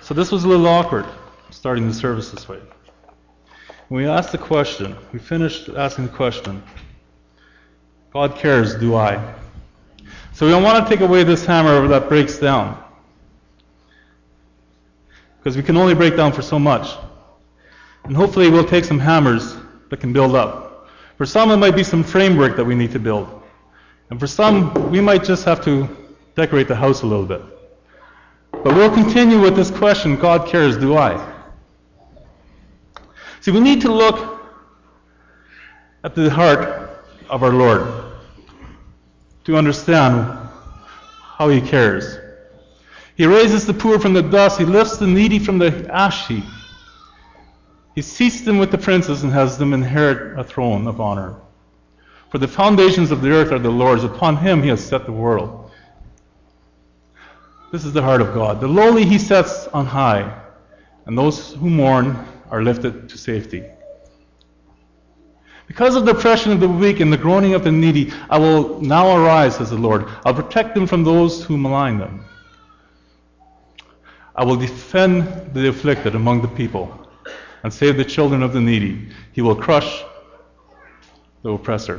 So this was a little awkward, starting the service this way. When we asked the question, we finished asking the question, God cares, do I? So we don't want to take away this hammer that breaks down, because we can only break down for so much. And hopefully we'll take some hammers that can build up. For some it might be some framework that we need to build. And for some we might just have to decorate the house a little bit. But we'll continue with this question, God cares, do I? See, we need to look at the heart of our Lord to understand how He cares. He raises the poor from the dust. He lifts the needy from the ash heap. He seats them with the princes and has them inherit a throne of honor. For the foundations of the earth are the Lord's. Upon Him He has set the world. This is the heart of God. The lowly He sets on high, and those who mourn are lifted to safety. Because of the oppression of the weak and the groaning of the needy, I will now arise, says the Lord. I'll protect them from those who malign them. I will defend the afflicted among the people and save the children of the needy. He will crush the oppressor.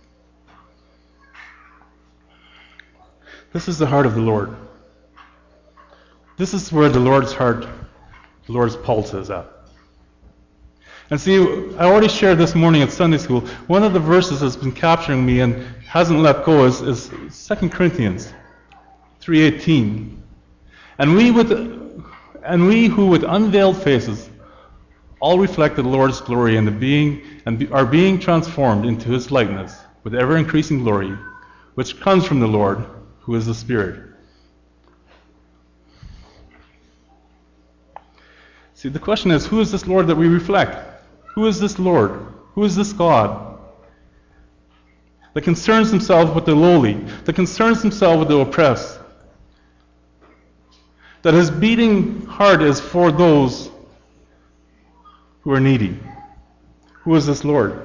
This is the heart of the Lord. This is where the Lord's heart, the Lord's pulse is at. And see, I already shared this morning at Sunday school, one of the verses that's been capturing me and hasn't let go is 2 Corinthians 3:18. And we who with unveiled faces all reflect the Lord's glory are being transformed into His likeness with ever-increasing glory, which comes from the Lord, who is the Spirit. See, the question is, who is this Lord that we reflect? Who is this Lord? Who is this God that concerns Himself with the lowly, that concerns Himself with the oppressed, that His beating heart is for those who are needy? Who is this Lord?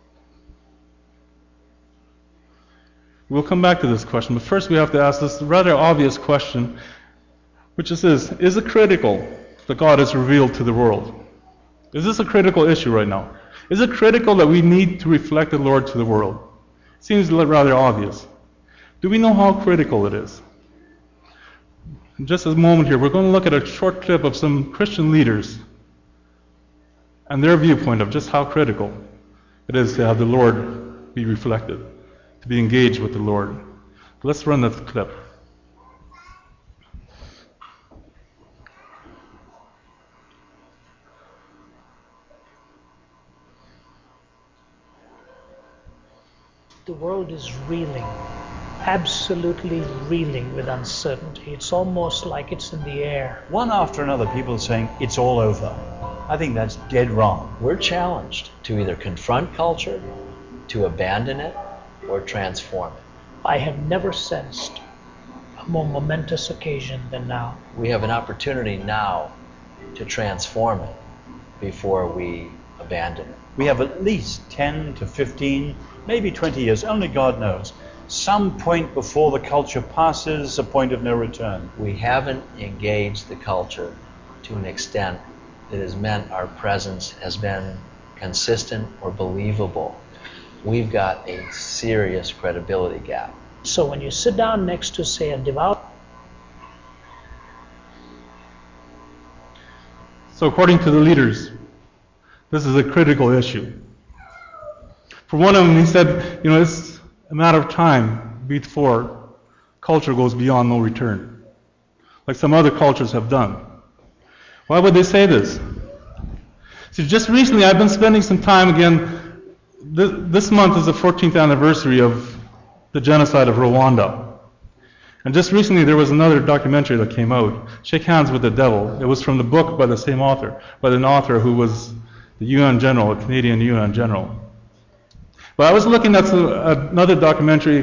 We'll come back to this question, but first we have to ask this rather obvious question, which is this: is it critical that God is revealed to the world? Is this a critical issue right now? Is it critical that we need to reflect the Lord to the world? Seems rather obvious. Do we know how critical it is? In just a moment here, we're going to look at a short clip of some Christian leaders and their viewpoint of just how critical it is to have the Lord be reflected, to be engaged with the Lord. Let's run that clip. The world is reeling, absolutely reeling with uncertainty. It's almost like it's in the air. One after another, people are saying it's all over. I think that's dead wrong. We're challenged to either confront culture, to abandon it, or transform it. I have never sensed a more momentous occasion than now. We have an opportunity now to transform it before we abandon it. We have at least 10 to 15, maybe 20 years, only God knows, some point before the culture passes a point of no return. We haven't engaged the culture to an extent that has meant our presence has been consistent or believable. We've got a serious credibility gap. So when you sit down next to, say, a devout... So according to the leaders, this is a critical issue. For one of them, he said, it's a matter of time before culture goes beyond no return, like some other cultures have done. Why would they say this? See, just recently I've been spending some time again. This month is the 14th anniversary of the genocide of Rwanda. And just recently there was another documentary that came out, Shake Hands with the Devil. It was from the book by the same author, by an author who was the UN general, a Canadian UN general. But I was looking at another documentary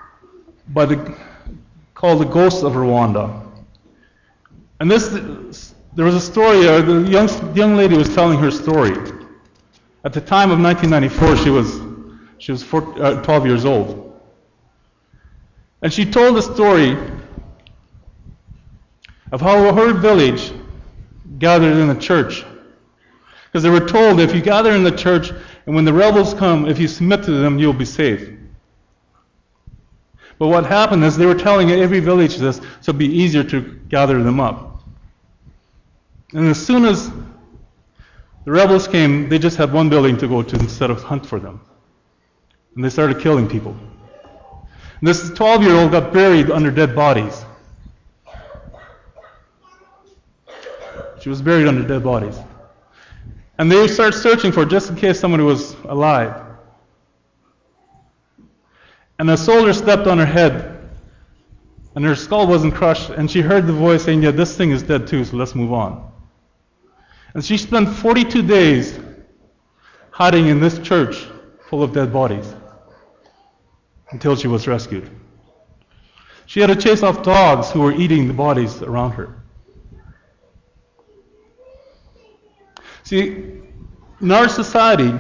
called The Ghosts of Rwanda. And there was a story, the young lady was telling her story. At the time of 1994, she was 12 years old. And she told a story of how her village gathered in the church. Because they were told if you gather in the church and when the rebels come, if you submit to them, you'll be safe. But what happened is they were telling every village this, so it'd be easier to gather them up. And as soon as the rebels came, they just had one building to go to instead of hunt for them. And they started killing people. And this 12-year-old got buried under dead bodies. She was buried under dead bodies. And they started searching for her just in case somebody was alive. And a soldier stepped on her head, and her skull wasn't crushed, and she heard the voice saying, yeah, this thing is dead too, so let's move on. And she spent 42 days hiding in this church full of dead bodies until she was rescued. She had to chase off dogs who were eating the bodies around her. See, in our society,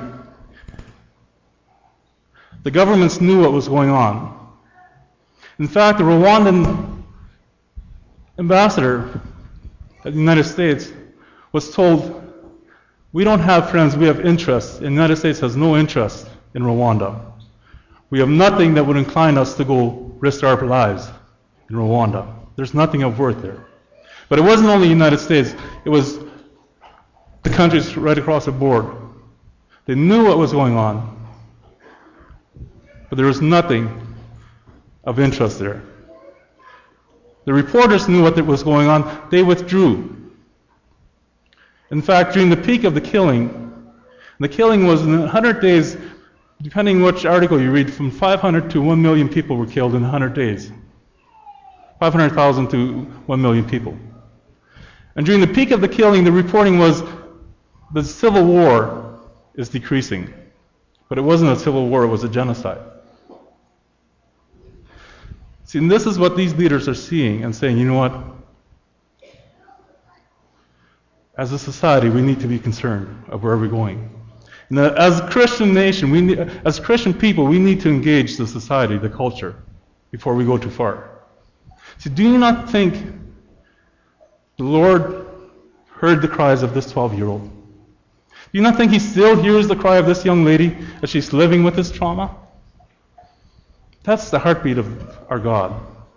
the governments knew what was going on. In fact, the Rwandan ambassador at the United States was told, we don't have friends, we have interests. And the United States has no interest in Rwanda. We have nothing that would incline us to go risk our lives in Rwanda. There's nothing of worth there. But it wasn't only the United States, it was the countries right across the board. They knew what was going on, but there was nothing of interest there. The reporters knew what was going on. They withdrew. In fact, during the peak of the killing was in 100 days, depending which article you read, from 500 to 1 million people were killed in 100 days. 500,000 to 1 million people. And during the peak of the killing, the reporting was the civil war is decreasing. But it wasn't a civil war, it was a genocide. See, and this is what these leaders are seeing and saying, you know what? As a society, we need to be concerned of where we're going. And as a Christian nation, as Christian people, we need to engage the society, the culture, before we go too far. See, do you not think the Lord heard the cries of this 12-year-old? Do you not think He still hears the cry of this young lady as she's living with this trauma? That's the heartbeat of our God.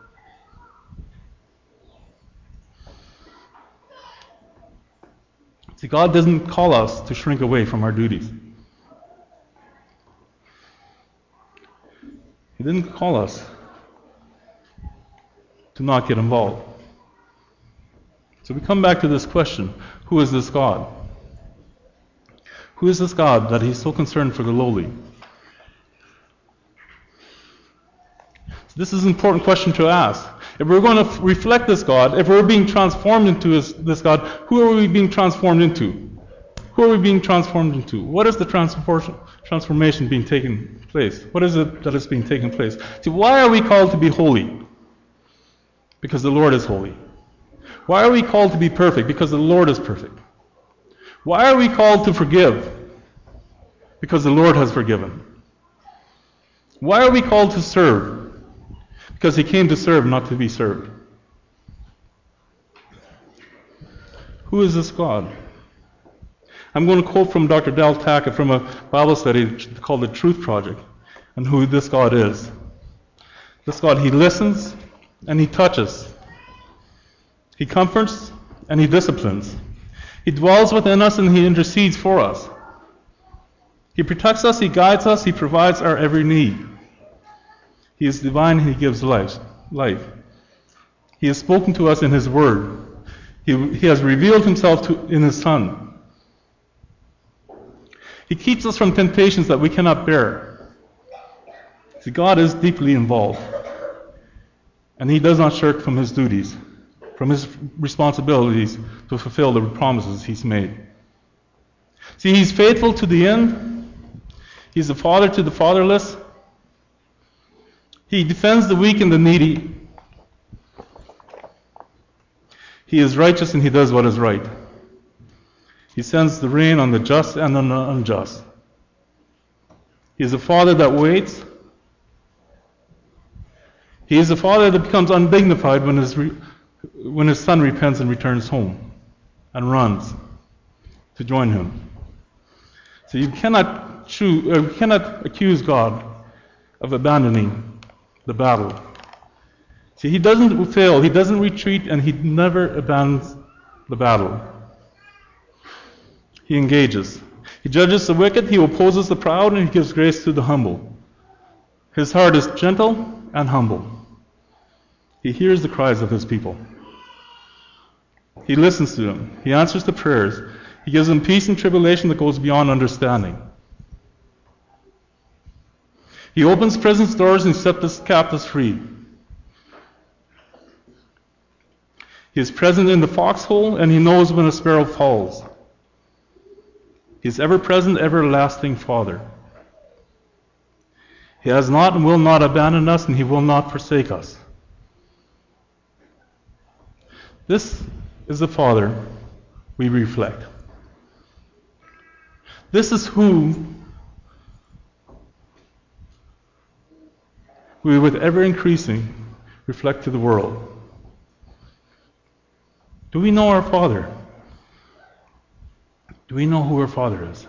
See, God doesn't call us to shrink away from our duties. He didn't call us to not get involved. So we come back to this question, who is this God? Who is this God that He's so concerned for the lowly? So this is an important question to ask. If we're going to reflect this God, if we're being transformed into this God, who are we being transformed into? Who are we being transformed into? What is the transformation being taken place? What is it that is being taken place? See, why are we called to be holy? Because the Lord is holy. Why are we called to be perfect? Because the Lord is perfect. Why are we called to forgive? Because the Lord has forgiven. Why are we called to serve? Because He came to serve, not to be served. Who is this God? I'm going to quote from Dr. Del Tackett from a Bible study called The Truth Project, and who this God is. This God, He listens and He touches. He comforts and He disciplines. He dwells within us and He intercedes for us. He protects us, He guides us, He provides our every need. He is divine and He gives life. He has spoken to us in His Word. He has revealed Himself in His Son. He keeps us from temptations that we cannot bear. See, God is deeply involved. And He does not shirk from His duties, from His responsibilities to fulfill the promises He's made. See, He's faithful to the end. He's the father to the fatherless. He defends the weak and the needy. He is righteous and He does what is right. He sends the rain on the just and on the unjust. He is a father that waits. He is a father that becomes undignified when his son repents and returns home. and runs to join him. So you cannot accuse God of abandoning the battle. See, he doesn't fail, he doesn't retreat, and he never abandons the battle. He engages. He judges the wicked, he opposes the proud, and he gives grace to the humble. His heart is gentle and humble. He hears the cries of his people. He listens to them. He answers the prayers. He gives them peace in tribulation that goes beyond understanding. He opens prison doors and sets the captives free. He is present in the foxhole, and he knows when a sparrow falls. He is ever-present, everlasting Father. He has not and will not abandon us, and he will not forsake us. This is the Father we reflect. This is who we, with ever increasing, reflect to the world. Do we know our Father? Do we know who our Father is?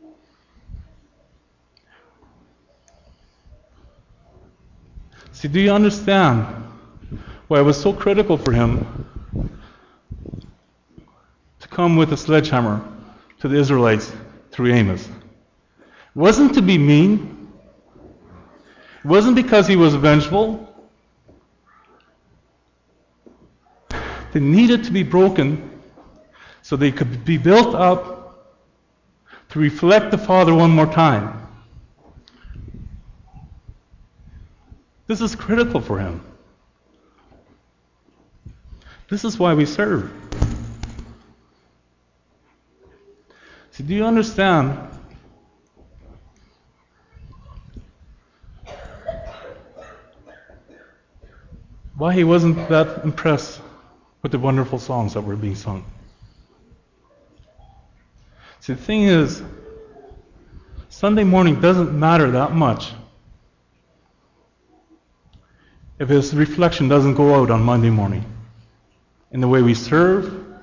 See, do you understand why it was so critical for him to come with a sledgehammer to the Israelites through Amos? It wasn't to be mean. It wasn't because he was vengeful. They needed to be broken so they could be built up to reflect the Father one more time. This is critical for him. This is why we serve. See, do you understand? Why he wasn't that impressed with the wonderful songs that were being sung? See, the thing is, Sunday morning doesn't matter that much if his reflection doesn't go out on Monday morning in the way we serve,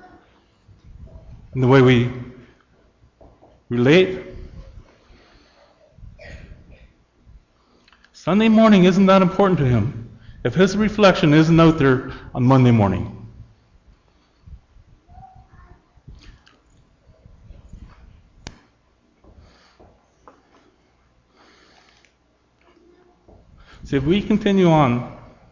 in the way we relate. Sunday morning isn't that important to him if his reflection isn't out there on Monday morning. See, if we continue on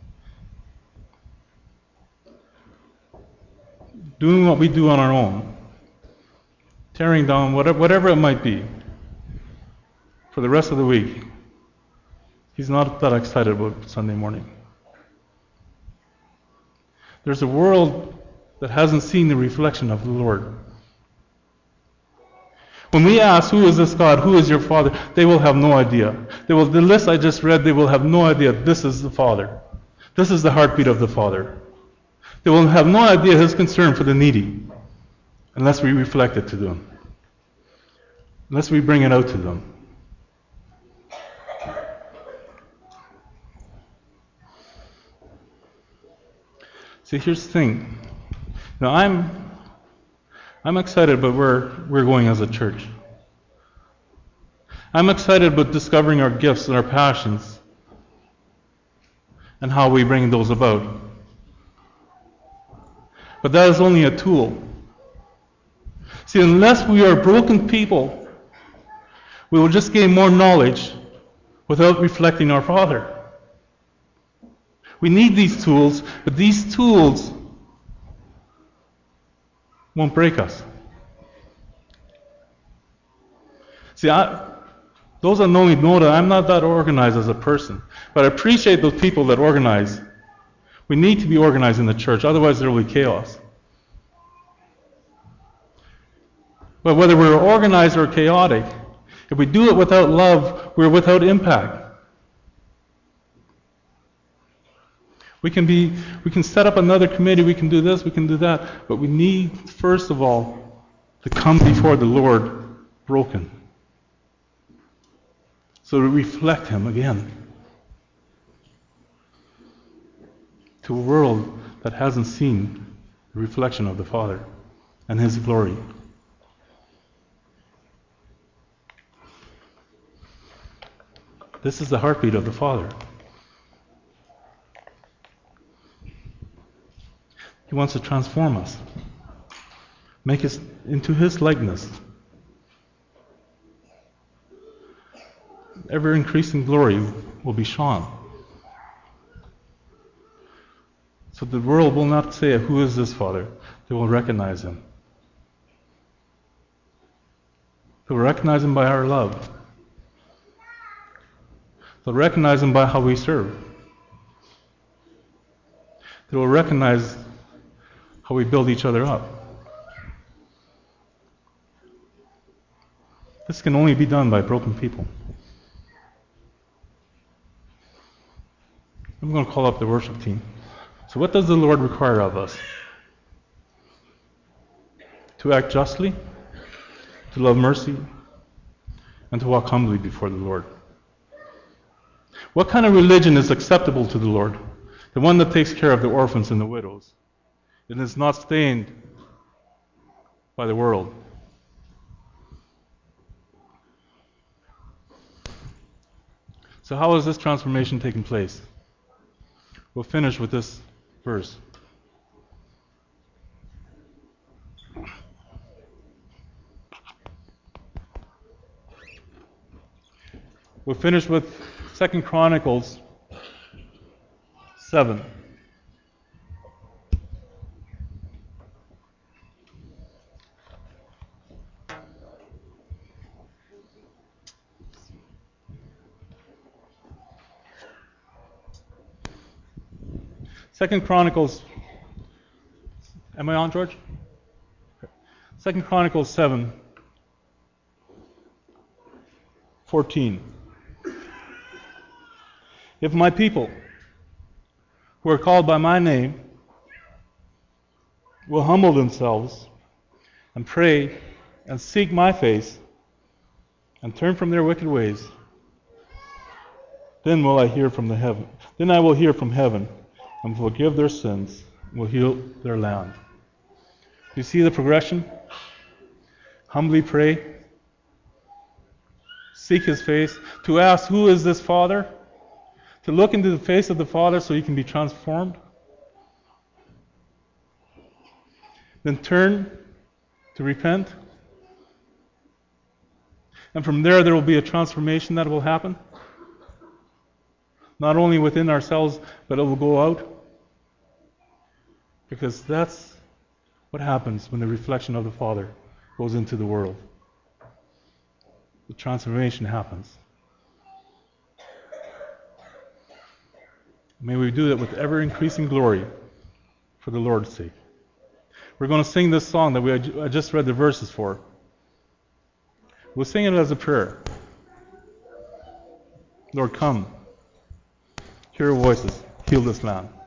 doing what we do on our own, tearing down whatever it might be for the rest of the week, he's not that excited about Sunday morning. There's a world that hasn't seen the reflection of the Lord. When we ask, who is this God? Who is your Father? They will have no idea. The list I just read, they will have no idea this is the Father. This is the heartbeat of the Father. They will have no idea his concern for the needy unless we reflect it to them. Unless we bring it out to them. See, here's the thing. Now, I'm excited about where we're going as a church. I'm excited about discovering our gifts and our passions and how we bring those about. But that is only a tool. See, unless we are broken people, we will just gain more knowledge without reflecting our Father. We need these tools, but these tools won't break us. See, those that know me know that I'm not that organized as a person, but I appreciate those people that organize. We need to be organized in the church, otherwise there will be chaos. But whether we're organized or chaotic, if we do it without love, we're without impact. We can set up another committee, we can do this, we can do that, but we need, first of all, to come before the Lord broken. So to reflect him again. To a world that hasn't seen the reflection of the Father. and His glory. This is the heartbeat of the Father. He wants to transform us, make us into His likeness. Ever increasing glory will be shown. So the world will not say, "Who is this Father?" They will recognize Him. They will recognize Him by our love. They'll recognize Him by how we serve. They will recognize how we build each other up. This can only be done by broken people. I'm going to call up the worship team. So what does the Lord require of us? To act justly, to love mercy, and to walk humbly before the Lord. What kind of religion is acceptable to the Lord? The one that takes care of the orphans and the widows, and is not stained by the world. So how is this transformation taking place? We'll finish with this verse. We'll finish with 2 Chronicles 7. Second Chronicles, am I on, George? 2 Chronicles 7, 14. If my people, who are called by my name, will humble themselves and pray and seek my face and turn from their wicked ways, then will I hear from the heaven. Then I will hear from heaven and forgive their sins and will heal their land. You see the progression? Humbly pray, seek His face, to ask, who is this Father? To look into the face of the Father so you can be transformed. Then turn to repent. And from there will be a transformation that will happen. Not only within ourselves, but it will go out. Because that's what happens when the reflection of the Father goes into the world. The transformation happens. May we do that with ever-increasing glory for the Lord's sake. We're going to sing this song that I just read the verses for. We'll sing it as a prayer. Lord, come. Hear our voices. Heal this land.